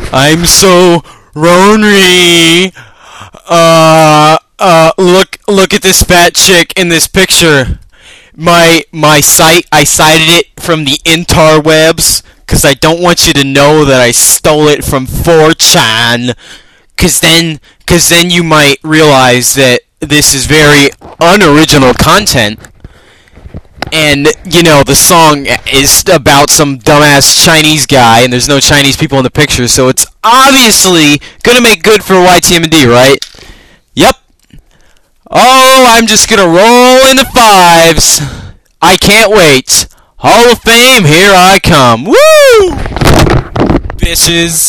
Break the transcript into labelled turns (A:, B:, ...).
A: I'm so lonely. Look at this fat chick in this picture. My site, I cited it from the interwebs because I don't want you to know that I stole it from 4chan. Cause then you might realize that this is very unoriginal content. And the song is about some dumbass Chinese guy, and there's no Chinese people in the picture, so it's obviously gonna make good for YTMD, right? Yep. Oh, I'm just gonna roll in the fives. I can't wait. Hall of Fame, here I come. Woo! Bitches.